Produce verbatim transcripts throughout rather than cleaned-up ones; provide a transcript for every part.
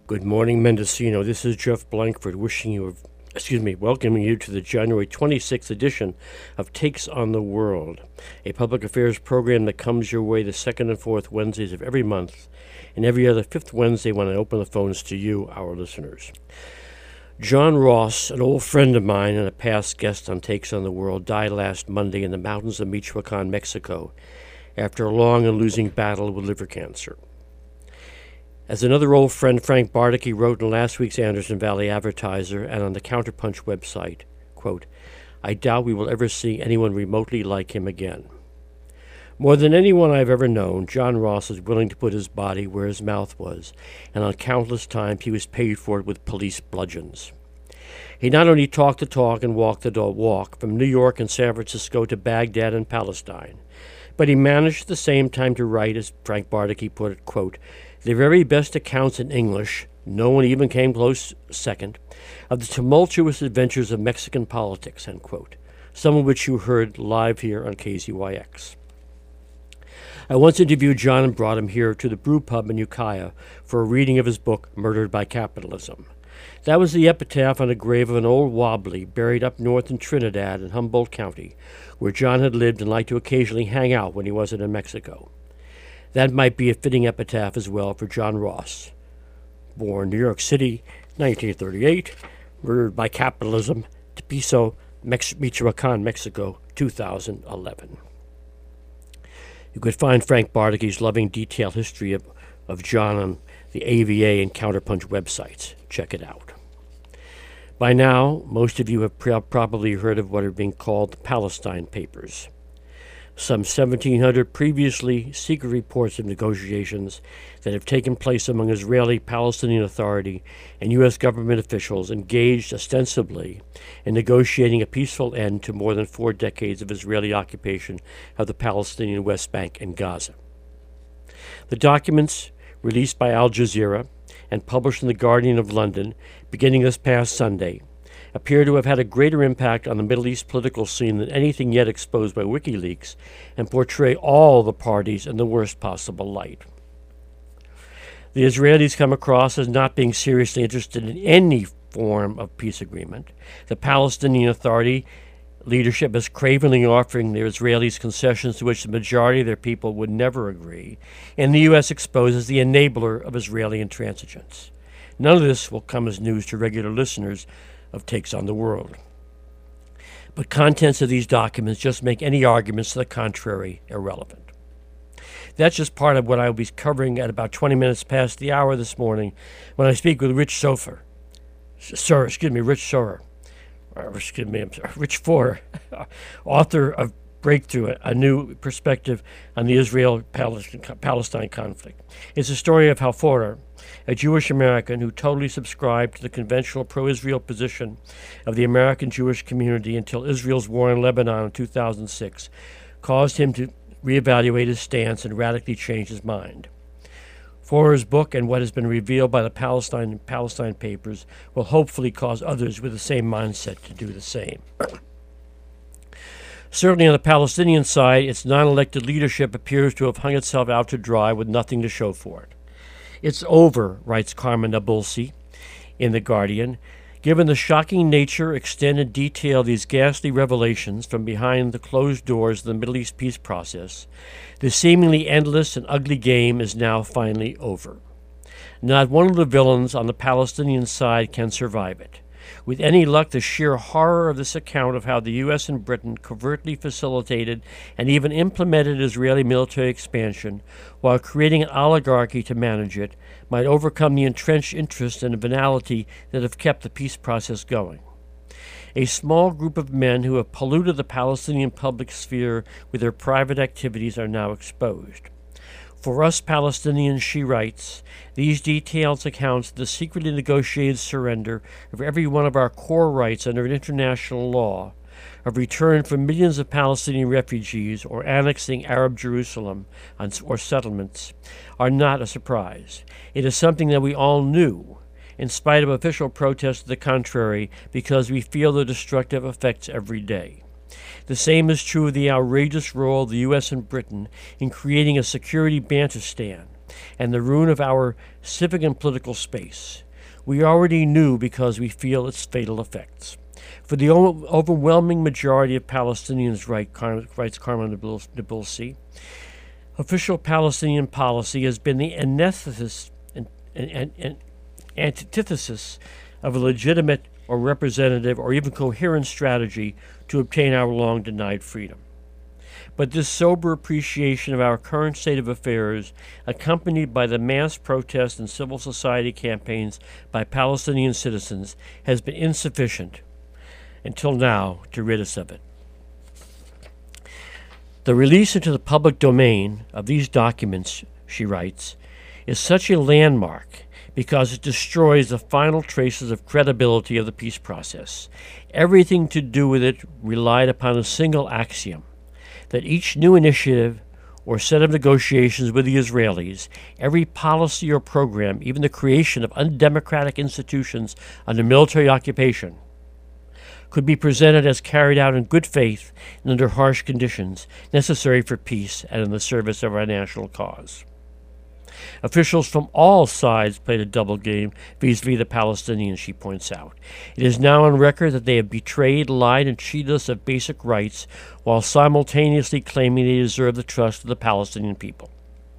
Good morning, Mendocino. This is Jeff Blankford wishing you, excuse me, welcoming you to the January twenty-sixth edition of Takes on the World, a public affairs program that comes your way the second and fourth Wednesdays of every month, and every other fifth Wednesday when I open the phones to you, our listeners. John Ross, an old friend of mine and a past guest on Takes on the World, died last Monday in the mountains of Michoacan, Mexico, after a long and losing battle with liver cancer. As another old friend, Frank Bardacke, wrote in last week's Anderson Valley Advertiser and on the Counterpunch website, quote, "I doubt we will ever see anyone remotely like him again. More than anyone I've ever known, John Ross was willing to put his body where his mouth was, and on countless times he was paid for it with police bludgeons. He not only talked the talk and walked the walk from New York and San Francisco to Baghdad and Palestine, but he managed at the same time to write, as Frank Bardacke put it, quote, the very best accounts in English, no one even came close second, of the tumultuous adventures of Mexican politics, end quote, some of which you heard live here on K Z Y X. I once interviewed John and brought him here to the Brew Pub in Ukiah for a reading of his book, Murdered by Capitalism. That was the epitaph on the grave of an old wobbly buried up north in Trinidad in Humboldt County, where John had lived and liked to occasionally hang out when he wasn't in Mexico. That might be a fitting epitaph as well for John Ross. Born New York City, nineteen thirty-eight, murdered by capitalism, Tepiso, Mex- Michoacan, Mexico, two thousand eleven. You could find Frank Bardacke's loving detailed history of, of John on the A V A and Counterpunch websites. Check it out. By now, most of you have pre- probably heard of what are being called the Palestine Papers. Some seventeen hundred previously secret reports of negotiations that have taken place among Israeli Palestinian Authority and U S government officials engaged ostensibly in negotiating a peaceful end to more than four decades of Israeli occupation of the Palestinian West Bank and Gaza. The documents, released by Al Jazeera and published in The Guardian of London beginning this past Sunday, appear to have had a greater impact on the Middle East political scene than anything yet exposed by WikiLeaks and portray all the parties in the worst possible light. The Israelis come across as not being seriously interested in any form of peace agreement. The Palestinian Authority leadership is cravenly offering the Israelis concessions to which the majority of their people would never agree, and the U S exposes the enabler of Israeli intransigence. None of this will come as news to regular listeners of Takes on the World. But contents of these documents just make any arguments to the contrary irrelevant. That's just part of what I will be covering at about twenty minutes past the hour this morning when I speak with Rich Sofer, Sir, excuse me, Rich Sorer, or excuse me, I'm sorry, Rich Forer, author of Breakthrough, a new perspective on the Israel-Palestine conflict. It's a story of how Forer, a Jewish American who totally subscribed to the conventional pro-Israel position of the American Jewish community until Israel's war in Lebanon in two thousand six, caused him to reevaluate his stance and radically change his mind. Forer's book and what has been revealed by the Palestine, Palestine Papers will hopefully cause others with the same mindset to do the same. Certainly on the Palestinian side, its non-elected leadership appears to have hung itself out to dry with nothing to show for it. It's over, writes Carmen Abulsi in The Guardian. Given the shocking nature, extent, and detail of these ghastly revelations from behind the closed doors of the Middle East peace process, the seemingly endless and ugly game is now finally over. Not one of the villains on the Palestinian side can survive it. With any luck, the sheer horror of this account of how the U S and Britain covertly facilitated and even implemented Israeli military expansion while creating an oligarchy to manage it might overcome the entrenched interest and venality that have kept the peace process going. A small group of men who have polluted the Palestinian public sphere with their private activities are now exposed. For us Palestinians, she writes, these detailed accounts of the secretly negotiated surrender of every one of our core rights under international law, of return for millions of Palestinian refugees or annexing Arab Jerusalem or settlements, are not a surprise. It is something that we all knew, in spite of official protests to the contrary, because we feel the destructive effects every day. The same is true of the outrageous role of the U S and Britain in creating a security bantustan, and the ruin of our civic and political space. We already knew because we feel its fatal effects. For the o- overwhelming majority of Palestinians, write Car- writes Carmen Nabulsi, official Palestinian policy has been the antithesis, an, an, an antithesis of a legitimate or representative or even coherent strategy to obtain our long-denied freedom. But this sober appreciation of our current state of affairs, accompanied by the mass protest and civil society campaigns by Palestinian citizens, has been insufficient until now to rid us of it. The release into the public domain of these documents, she writes, is such a landmark because it destroys the final traces of credibility of the peace process. Everything to do with it relied upon a single axiom, that each new initiative or set of negotiations with the Israelis, every policy or program, even the creation of undemocratic institutions under military occupation, could be presented as carried out in good faith and under harsh conditions necessary for peace and in the service of our national cause. Officials from all sides played a double game vis-a-vis the Palestinians, she points out. It is now on record that they have betrayed, lied, and cheated us of basic rights while simultaneously claiming they deserve the trust of the Palestinian people.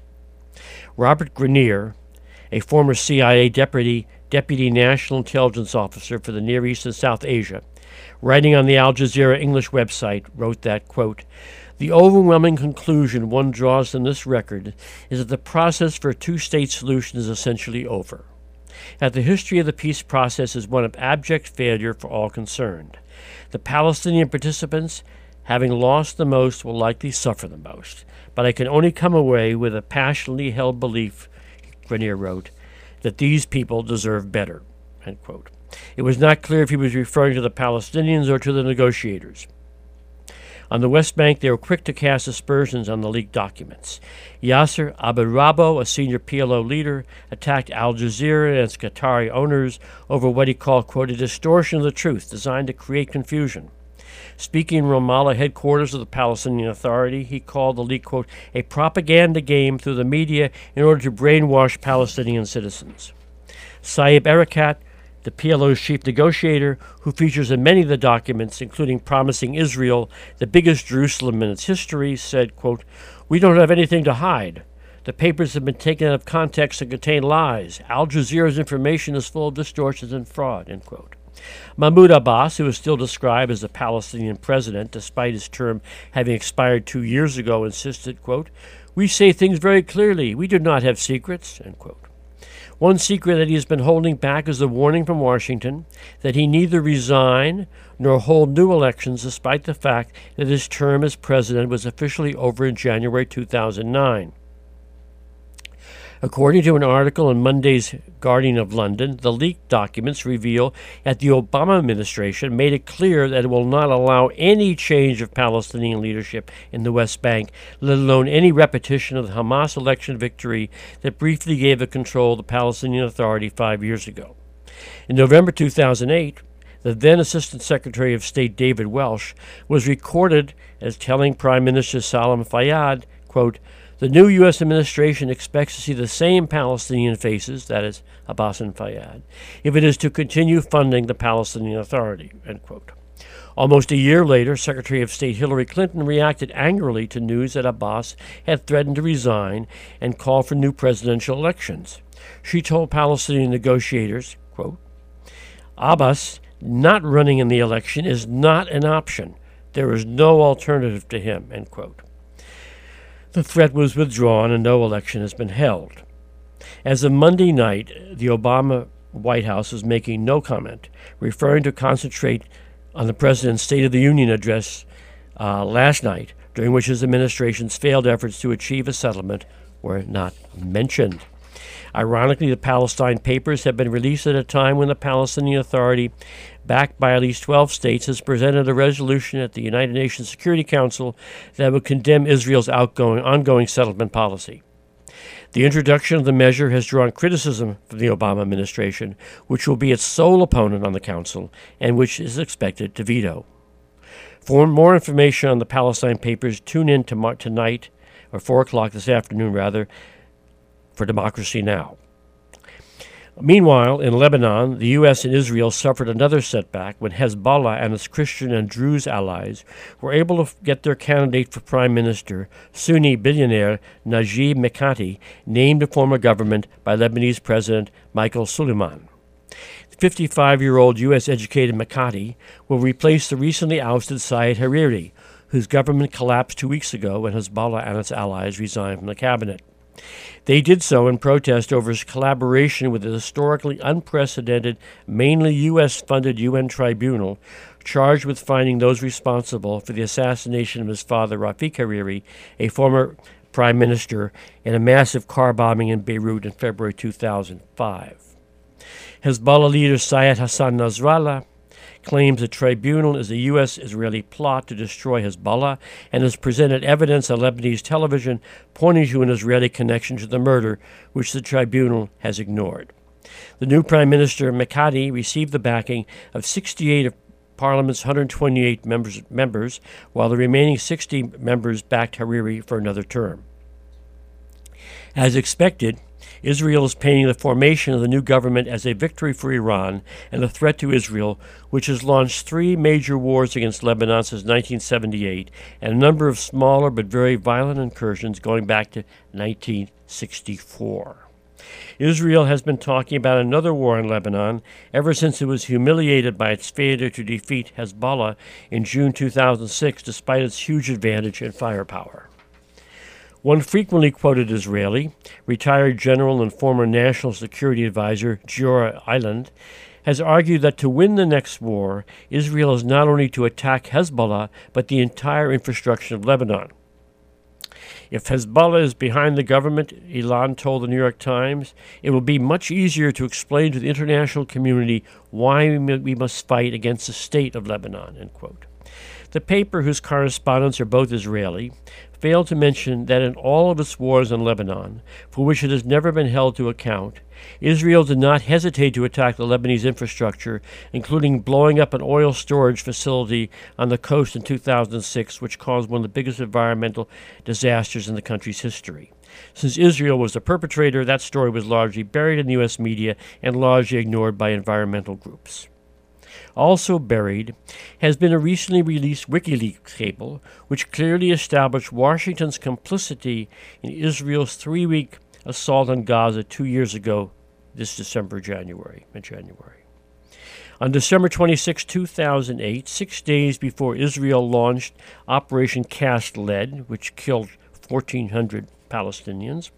Robert Grenier, a former C I A deputy, deputy national intelligence officer for the Near East and South Asia, writing on the Al Jazeera English website, wrote that, quote, "The overwhelming conclusion one draws from this record is that the process for a two-state solution is essentially over, that the history of the peace process is one of abject failure for all concerned. The Palestinian participants, having lost the most, will likely suffer the most. But I can only come away with a passionately held belief," Grenier wrote, "that these people deserve better." End quote. It was not clear if he was referring to the Palestinians or to the negotiators. On the West Bank, they were quick to cast aspersions on the leaked documents. Yasser Abu-Rabo, a senior P L O leader, attacked Al Jazeera and its Qatari owners over what he called, quote, "a distortion of the truth designed to create confusion." Speaking in Ramallah, headquarters of the Palestinian Authority, he called the leak, quote, "a propaganda game through the media in order to brainwash Palestinian citizens." Saeb Erekat, the P L O's chief negotiator, who features in many of the documents, including promising Israel the biggest Jerusalem in its history, said, quote, "We don't have anything to hide. The papers have been taken out of context and contain lies. Al Jazeera's information is full of distortions and fraud," end quote. Mahmoud Abbas, who is still described as the Palestinian president, despite his term having expired two years ago, insisted, quote, "We say things very clearly. We do not have secrets," end quote. One secret that he has been holding back is a warning from Washington that he neither resign nor hold new elections, despite the fact that his term as president was officially over in January two thousand nine. According to an article in Monday's Guardian of London, the leaked documents reveal that the Obama administration made it clear that it will not allow any change of Palestinian leadership in the West Bank, let alone any repetition of the Hamas election victory that briefly gave it control of the Palestinian Authority five years ago. In November two thousand eight, the then Assistant Secretary of State David Welsh was recorded as telling Prime Minister Salam Fayyad, quote, "The new U S administration expects to see the same Palestinian faces," that is, Abbas and Fayyad, "if it is to continue funding the Palestinian Authority," end quote. Almost a year later, Secretary of State Hillary Clinton reacted angrily to news that Abbas had threatened to resign and call for new presidential elections. She told Palestinian negotiators, quote, "Abbas not running in the election is not an option. There is no alternative to him," end quote. The threat was withdrawn and no election has been held. As of Monday night, the Obama White House was making no comment, referring to concentrate on the president's State of the Union address uh, last night, during which his administration's failed efforts to achieve a settlement were not mentioned. Ironically, the Palestine Papers have been released at a time when the Palestinian Authority, backed by at least twelve states, has presented a resolution at the United Nations Security Council that would condemn Israel's outgoing, ongoing settlement policy. The introduction of the measure has drawn criticism from the Obama administration, which will be its sole opponent on the Council and which is expected to veto. For more information on the Palestine Papers, tune in to mar- tonight, or four o'clock this afternoon, rather, for Democracy Now! Meanwhile, in Lebanon, the U S and Israel suffered another setback when Hezbollah and its Christian and Druze allies were able to get their candidate for prime minister, Sunni billionaire Najib Mikati, named to form a government by Lebanese President Michael Suleiman. The fifty-five-year-old U S-educated Mikati will replace the recently ousted Saad Hariri, whose government collapsed two weeks ago when Hezbollah and its allies resigned from the cabinet. They did so in protest over his collaboration with the historically unprecedented, mainly U S-funded U N tribunal charged with finding those responsible for the assassination of his father, Rafiq Hariri, a former prime minister, in a massive car bombing in Beirut in February two thousand five. Hezbollah leader Syed Hassan Nasrallah claims the tribunal is a U S-Israeli plot to destroy Hezbollah and has presented evidence on Lebanese television pointing to an Israeli connection to the murder, which the tribunal has ignored. The new Prime Minister, Mikati, received the backing of sixty-eight of Parliament's one hundred twenty-eight members, members, while the remaining sixty members backed Hariri for another term. As expected, Israel is painting the formation of the new government as a victory for Iran and a threat to Israel, which has launched three major wars against Lebanon since nineteen seventy-eight and a number of smaller but very violent incursions going back to nineteen sixty-four. Israel has been talking about another war in Lebanon ever since it was humiliated by its failure to defeat Hezbollah in June two thousand six, despite its huge advantage in firepower. One frequently quoted Israeli, retired general and former national security advisor Giora Eiland, has argued that to win the next war, Israel is not only to attack Hezbollah, but the entire infrastructure of Lebanon. If Hezbollah is behind the government, Eiland told the New York Times, it will be much easier to explain to the international community why we must fight against the state of Lebanon, end quote. The paper, whose correspondents are both Israeli, failed to mention that in all of its wars in Lebanon, for which it has never been held to account, Israel did not hesitate to attack the Lebanese infrastructure, including blowing up an oil storage facility on the coast in two thousand six, which caused one of the biggest environmental disasters in the country's history. Since Israel was the perpetrator, that story was largely buried in the U S media and largely ignored by environmental groups. Also buried has been a recently released WikiLeaks cable, which clearly established Washington's complicity in Israel's three-week assault on Gaza two years ago, this December, January, mid-January. On December twenty-sixth, two thousand eight, six days before Israel launched Operation Cast Lead, which killed fourteen hundred Palestinians,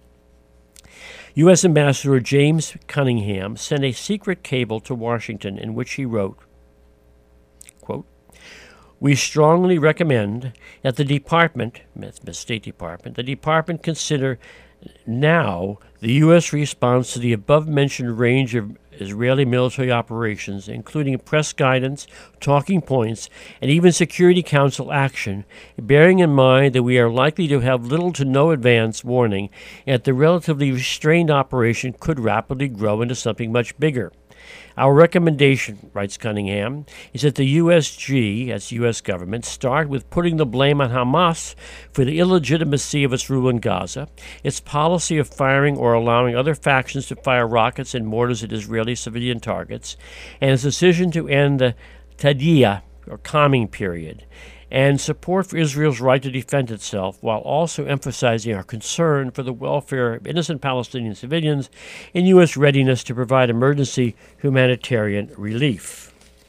U S Ambassador James Cunningham sent a secret cable to Washington in which he wrote, quote, "We strongly recommend that the Department, the State Department, the Department consider now the U S response to the above-mentioned range of Israeli military operations, including press guidance, talking points, and even Security Council action, bearing in mind that we are likely to have little to no advance warning and that the relatively restrained operation could rapidly grow into something much bigger. Our recommendation," writes Cunningham, "is that the U S G, as U S government, start with putting the blame on Hamas for the illegitimacy of its rule in Gaza, its policy of firing or allowing other factions to fire rockets and mortars at Israeli civilian targets, and its decision to end the Tadiyah, or calming period, and support for Israel's right to defend itself, while also emphasizing our concern for the welfare of innocent Palestinian civilians and U S readiness to provide emergency humanitarian relief."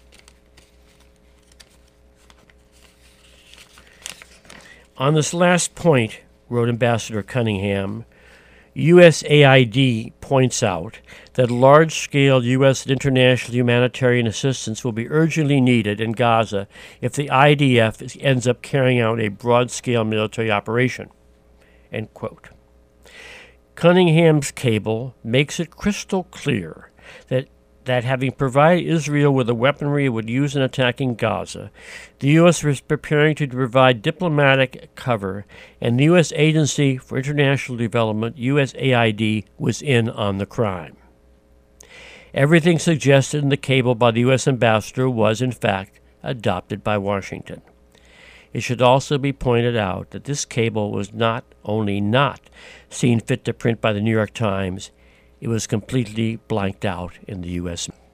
On this last point, wrote Ambassador Cunningham, U S A I D points out that large-scale U S and international humanitarian assistance will be urgently needed in Gaza if the I D F ends up carrying out a broad-scale military operation, end quote. Cunningham's cable makes it crystal clear that that having provided Israel with the weaponry it would use in attacking Gaza, the U S was preparing to provide diplomatic cover, and the U S Agency for International Development, U S A I D, was in on the crime. Everything suggested in the cable by the U S ambassador was, in fact, adopted by Washington. It should also be pointed out that this cable was not only not seen fit to print by the New York Times, it was completely blanked out in the U S